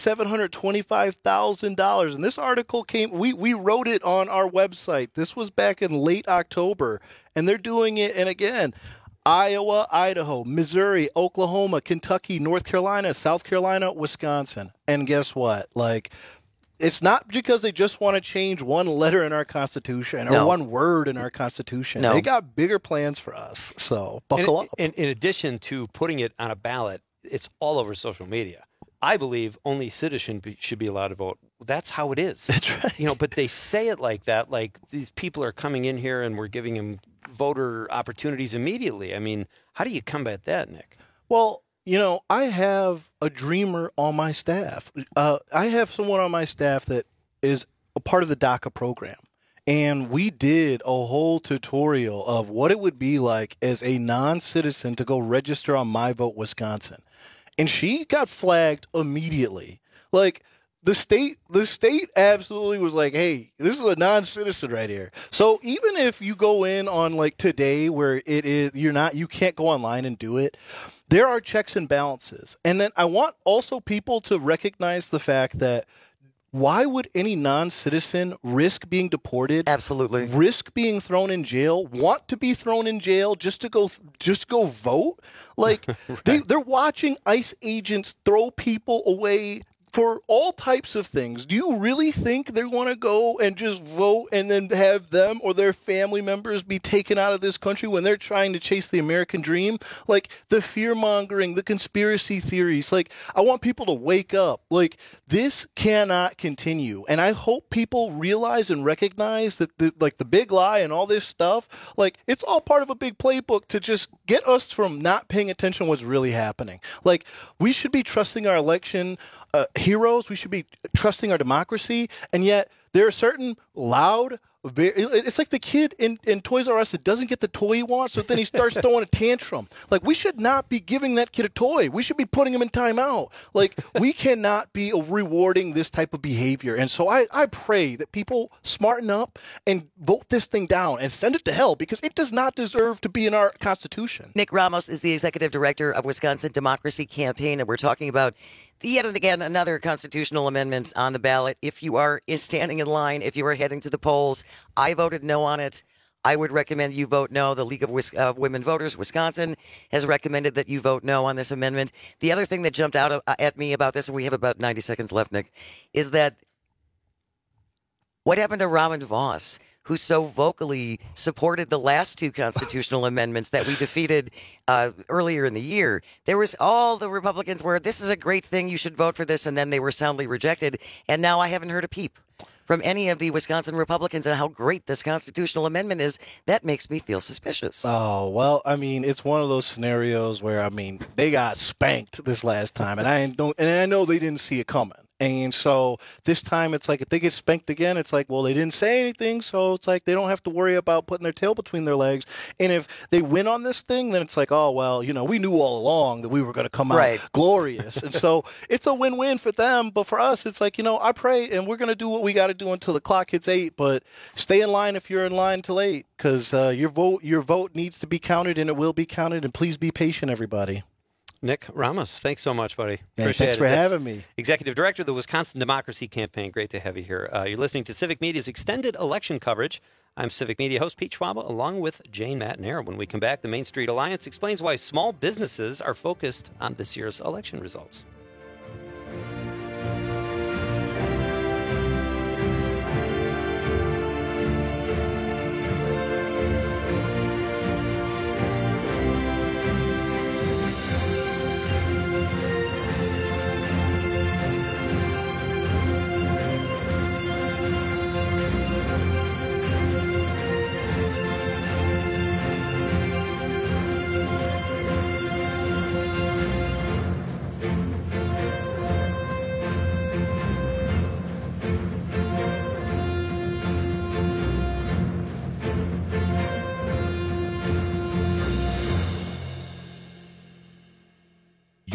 $725,000. And this article we wrote it on our website. This was back in late October. And they're doing it, and again, Iowa, Idaho, Missouri, Oklahoma, Kentucky, North Carolina, South Carolina, Wisconsin. And guess what? Like, it's not because they just want to change one letter in our Constitution or one word in our Constitution. They got bigger plans for us. So buckle up. And in addition to putting it on a ballot, it's all over social media. I believe only citizens should be allowed to vote. That's how it is. That's right. But they say it like that, like these people are coming in here and we're giving them voter opportunities immediately. I mean, how do you combat that, Nick? Well, I have a dreamer on my staff. I have someone on my staff that is a part of the DACA program. And we did a whole tutorial of what it would be like as a non-citizen to go register on My Vote Wisconsin. And she got flagged immediately. Like, the state absolutely was like, hey, this is a non-citizen right here. So even if you go in on like today where you can't go online and do it, there are checks and balances. And then I want also people to recognize the fact that why would any non-citizen risk being deported? Absolutely. Risk being thrown in jail, want to be thrown in jail just to go vote? Like, right. They're watching ICE agents throw people away for all types of things. Do you really think they want to go and just vote and then have them or their family members be taken out of this country when they're trying to chase the American dream? Like, the fear-mongering, the conspiracy theories. Like, I want people to wake up. Like, this cannot continue. And I hope people realize and recognize that the big lie and all this stuff, like, it's all part of a big playbook to just get us from not paying attention to what's really happening. Like, we should be trusting our election heroes. We should be trusting our democracy. And yet there are certain loud, it's like the kid in Toys R Us that doesn't get the toy he wants, so then he starts throwing a tantrum. Like, we should not be giving that kid a toy. We should be putting him in timeout. Like, we cannot be rewarding this type of behavior. And so I pray that people smarten up and vote this thing down and send it to hell, because it does not deserve to be in our Constitution. Nick Ramos is the executive director of Wisconsin Democracy Campaign, and we're talking about yet again another constitutional amendment on the ballot. If you are standing in line, if you are heading to the polls, I voted no on it. I would recommend you vote no. The League of Women Voters Wisconsin has recommended that you vote no on this amendment. The other thing that jumped out at me about this, and we have about 90 seconds left, Nick, is that what happened to Robin Vos, who so vocally supported the last two constitutional amendments that we defeated earlier in the year? There was all the Republicans were, this is a great thing, you should vote for this, and then they were soundly rejected. And now I haven't heard a peep from any of the Wisconsin Republicans and how great this constitutional amendment is. That makes me feel suspicious. Oh, well, I mean, it's one of those scenarios where, I mean, they got spanked this last time, and I know they didn't see it coming. And so this time it's like if they get spanked again, it's like, well, they didn't say anything, so it's like they don't have to worry about putting their tail between their legs. And if they win on this thing, then it's like, oh, well, we knew all along that we were going to come out glorious. And so it's a win-win for them. But for us, it's like, I pray, and we're going to do what we got to do until the clock hits 8. But stay in line if you're in line till 8, because your vote needs to be counted, and it will be counted. And please be patient, everybody. Nick Ramos, thanks so much, buddy. Yeah, thanks for having me. Executive Director of the Wisconsin Democracy Campaign. Great to have you here. You're listening to Civic Media's extended election coverage. I'm Civic Media host Pete Schwaba, along with Jane McNair. When we come back, the Main Street Alliance explains why small businesses are focused on this year's election results.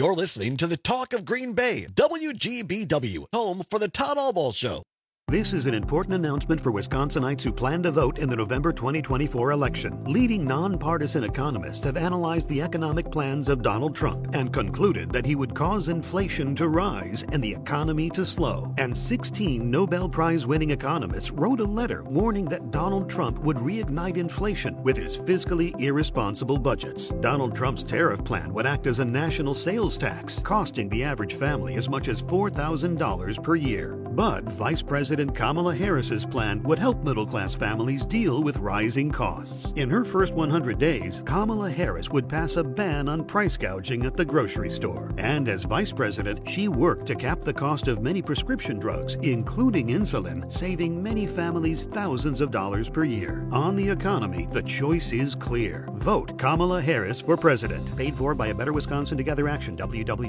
You're listening to the Talk of Green Bay, WGBW, home for the Todd Albaugh Show. This is an important announcement for Wisconsinites who plan to vote in the November 2024 election. Leading nonpartisan economists have analyzed the economic plans of Donald Trump and concluded that he would cause inflation to rise and the economy to slow. And 16 Nobel Prize-winning economists wrote a letter warning that Donald Trump would reignite inflation with his fiscally irresponsible budgets. Donald Trump's tariff plan would act as a national sales tax, costing the average family as much as $4,000 per year. But Vice President Kamala Harris's plan would help middle-class families deal with rising costs. In her first 100 days, Kamala Harris would pass a ban on price gouging at the grocery store. And as vice president, she worked to cap the cost of many prescription drugs, including insulin, saving many families thousands of dollars per year. On the economy, the choice is clear. Vote Kamala Harris for president. Paid for by A Better Wisconsin Together Action,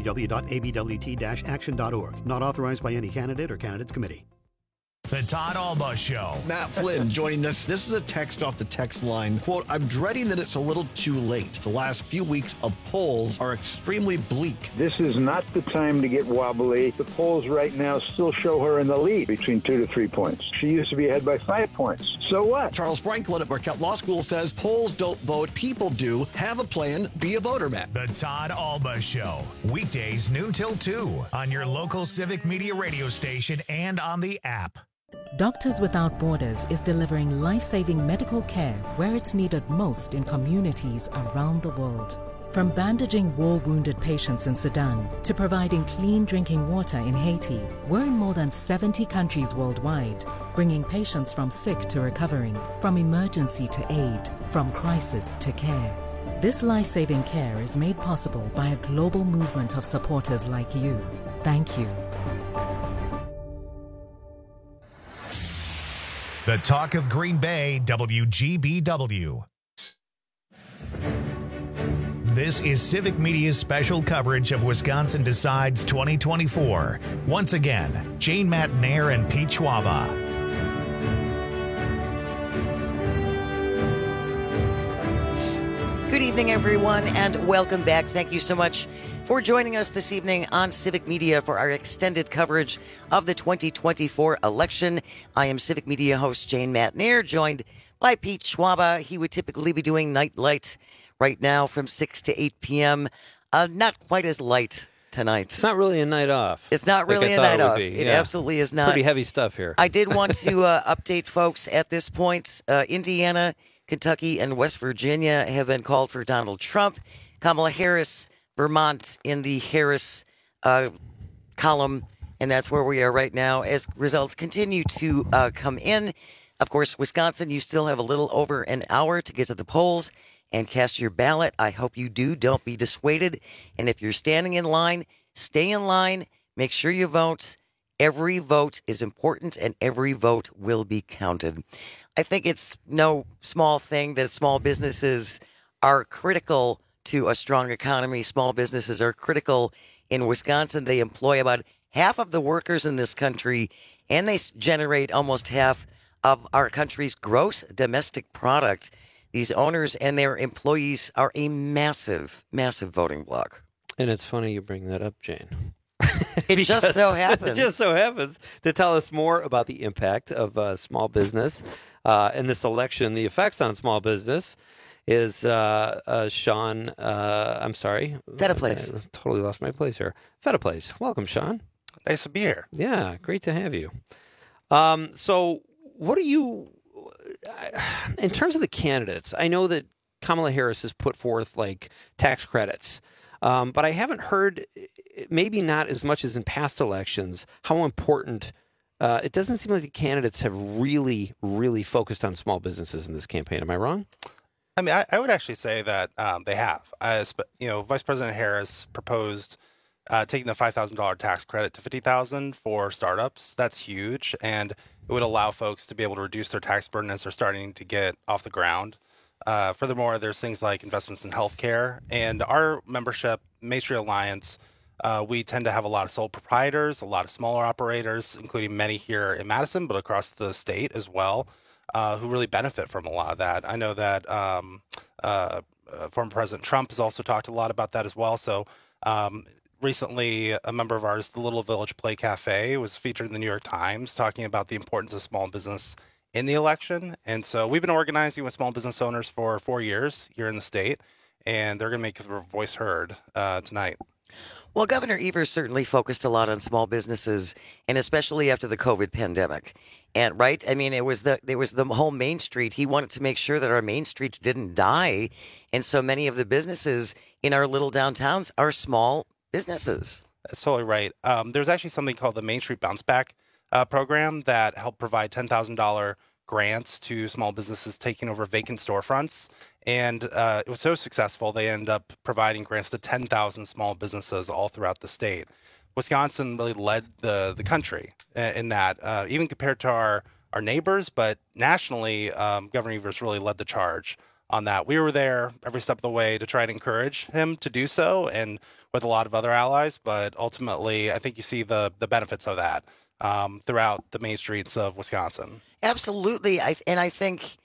www.abwt-action.org. Not authorized by any candidate or candidates committee. The Todd Albaugh Show. Matt Flynn joining us. This is a text off the text line. Quote, I'm dreading that it's a little too late. The last few weeks of polls are extremely bleak. This is not the time to get wobbly. The polls right now still show her in the lead between 2 to 3 points. She used to be ahead by 5 points. So what? Charles Franklin at Marquette Law School says polls don't vote, people do. Have a plan, be a voter, Matt. The Todd Albaugh Show. Weekdays noon till 2 on your local Civic Media radio station and on the app. Doctors Without Borders is delivering life-saving medical care where it's needed most in communities around the world. From bandaging war-wounded patients in Sudan to providing clean drinking water in Haiti, we're in more than 70 countries worldwide, bringing patients from sick to recovering, from emergency to aid, from crisis to care. This life-saving care is made possible by a global movement of supporters like you. Thank you. The Talk of Green Bay, WGBW. This is Civic Media's special coverage of Wisconsin Decides 2024. Once again, Jane Matnair and Pete Schwaba. Good evening, everyone, and welcome back. Thank you so much for joining us this evening on Civic Media for our extended coverage of the 2024 election. I am Civic Media host Jane Matnair, joined by Pete Schwaba. He would typically be doing Night Light right now from 6 to 8 p.m. Not quite as light tonight. It's not really a night off. It's not really a night off. It absolutely is not. Pretty heavy stuff here. I did want to update folks at this point. Indiana, Kentucky, and West Virginia have been called for Donald Trump. Kamala Harris, Vermont in the Harris column, and that's where we are right now as results continue to come in. Of course, Wisconsin, you still have a little over an hour to get to the polls and cast your ballot. I hope you do. Don't be dissuaded. And if you're standing in line, stay in line. Make sure you vote. Every vote is important, and every vote will be counted. I think it's no small thing that small businesses are critical to a strong economy. Small businesses are critical in Wisconsin. They employ about half of the workers in this country, and they generate almost half of our country's gross domestic product. These owners and their employees are a massive, massive voting bloc. And it's funny you bring that up, Jane. It just so happens. It just so happens to tell us more about the impact of small business in this election, the effects on small business, is Sean, I'm sorry. Fetaplace. I totally lost my place here. Fetaplace. Welcome, Sean. Nice to be here. Yeah, great to have you. So what do you, in terms of the candidates, I know that Kamala Harris has put forth like tax credits, but I haven't heard, maybe not as much as in past elections, how important it doesn't seem like the candidates have really, really focused on small businesses in this campaign. Am I wrong? I mean, I would actually say that they have. Vice President Harris proposed taking the $5,000 tax credit to $50,000 for startups. That's huge, and it would allow folks to be able to reduce their tax burden as they're starting to get off the ground. Furthermore, there's things like investments in healthcare, and our membership, Main Street Alliance, we tend to have a lot of sole proprietors, a lot of smaller operators, including many here in Madison, but across the state as well, who really benefit from a lot of that. I know that former President Trump has also talked a lot about that as well. So recently, a member of ours, the Little Village Play Cafe, was featured in the New York Times talking about the importance of small business in the election. And so we've been organizing with small business owners for 4 years here in the state, and they're going to make their voice heard tonight. Well, Governor Evers certainly focused a lot on small businesses, and especially after the COVID pandemic. And right, I mean, it was the whole Main Street. He wanted to make sure that our main streets didn't die, and so many of the businesses in our little downtowns are small businesses. That's totally right. There's actually something called the Main Street Bounce Back program that helped provide $10,000 grants to small businesses taking over vacant storefronts. And it was so successful, they ended up providing grants to 10,000 small businesses all throughout the state. Wisconsin really led the country in that, even compared to our neighbors, but nationally, Governor Evers really led the charge on that. We were there every step of the way to try to encourage him to do so, and with a lot of other allies, but ultimately, I think you see the benefits of that throughout the main streets of Wisconsin. Absolutely. I think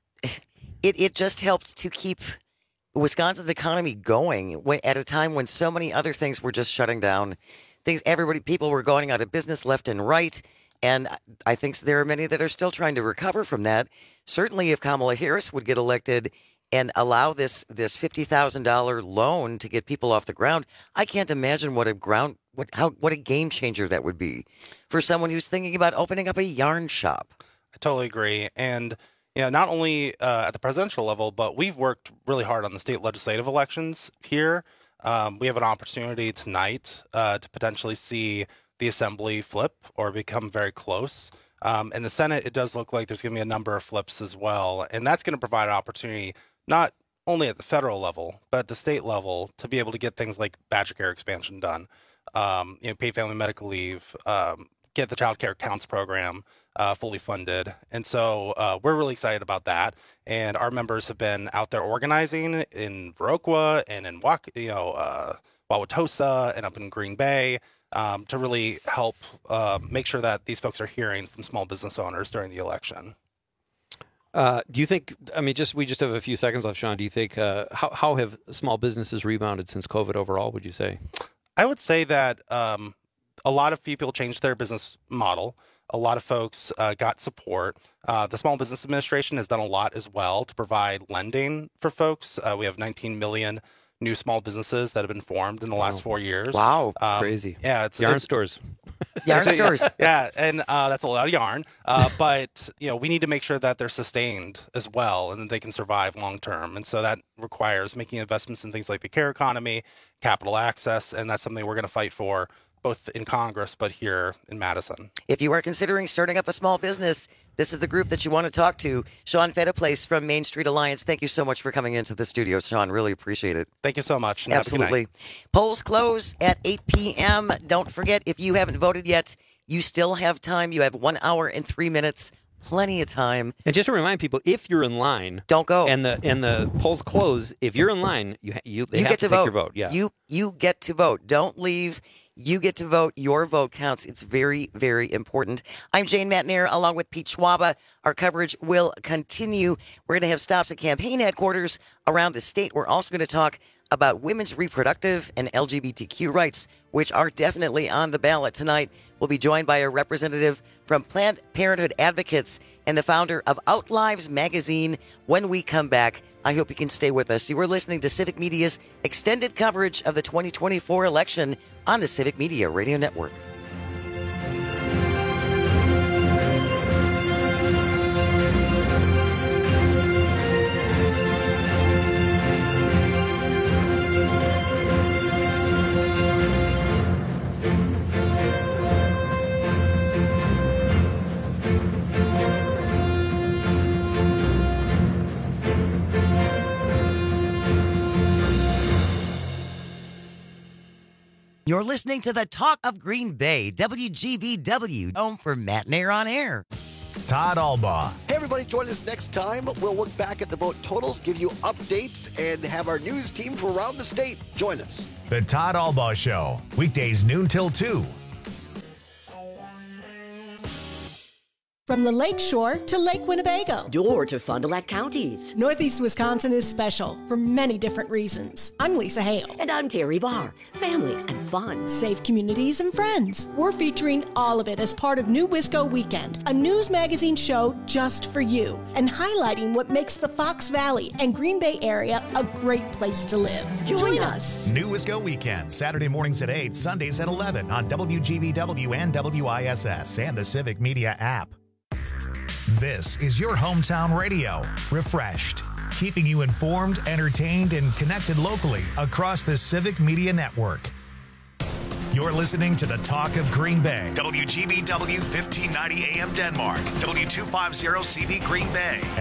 it just helps to keep Wisconsin's economy going at a time when so many other things were just shutting down. People were going out of business left and right. And I think there are many that are still trying to recover from that. Certainly if Kamala Harris would get elected and allow this $50,000 loan to get people off the ground, I can't imagine what a game changer that would be for someone who's thinking about opening up a yarn shop. I totally agree. And not only at the presidential level, but we've worked really hard on the state legislative elections here. We have an opportunity tonight to potentially see the assembly flip or become very close. In the Senate, it does look like there's going to be a number of flips as well. And that's going to provide an opportunity not only at the federal level, but at the state level to be able to get things like Badger Care expansion done, pay family medical leave, get the Child Care Counts program fully funded. And so we're really excited about that. And our members have been out there organizing in Viroqua and in Wauwatosa and up in Green Bay to really help make sure that these folks are hearing from small business owners during the election. Do you think, we just have a few seconds left, Sean. Do you think, how have small businesses rebounded since COVID overall, would you say? I would say that a lot of people changed their business model. A lot of folks got support. The Small Business Administration has done a lot as well to provide lending for folks. We have 19 million new small businesses that have been formed in the last 4 years. Wow. Crazy. Yeah. Yarn stores. Yarn stores. Yeah. And that's a lot of yarn. But, we need to make sure that they're sustained as well and that they can survive long term. And so that requires making investments in things like the care economy, capital access. And that's something we're going to fight for both in Congress, but here in Madison. If you are considering starting up a small business, this is the group that you want to talk to. Sean Fettiplace from Main Street Alliance. Thank you so much for coming into the studio, Sean. Really appreciate it. Thank you so much. Absolutely. Polls close at 8 p.m. Don't forget, if you haven't voted yet, you still have time. You have 1 hour and 3 minutes. Plenty of time. And just to remind people, if you're in line, don't go. And the polls close. If you're in line, they have to take your vote. Yeah, you get to vote. Don't leave. You get to vote. Your vote counts. It's very, very important. I'm Jane Matnair, along with Pete Schwaba. Our coverage will continue. We're going to have stops at campaign headquarters around the state. We're also going to talk about women's reproductive and LGBTQ rights, which are definitely on the ballot tonight. We'll be joined by a representative from Planned Parenthood Advocates and the founder of OutLives magazine when we come back. I hope you can stay with us. You are listening to Civic Media's extended coverage of the 2024 election on the Civic Media Radio Network. You're listening to the Talk of Green Bay, WGBW, home for Matnair on Air. Todd Albaugh. Hey, everybody, join us next time. We'll look back at the vote totals, give you updates, and have our news team from around the state join us. The Todd Albaugh Show, weekdays noon till 2. from the Lake Shore to Lake Winnebago. Door to Fond du Lac counties. Northeast Wisconsin is special for many different reasons. I'm Lisa Hale. And I'm Terry Barr. Family and fun. Safe communities and friends. We're featuring all of it as part of New Wisco Weekend, a news magazine show just for you, and highlighting what makes the Fox Valley and Green Bay area a great place to live. Join us. New Wisco Weekend, Saturday mornings at 8, Sundays at 11 on WGBW and WISS and the Civic Media app. This is your hometown radio, refreshed, keeping you informed, entertained, and connected locally across the Civic Media Network. You're listening to the Talk of Green Bay, WGBW 1590 AM Denmark, W250 CV Green Bay.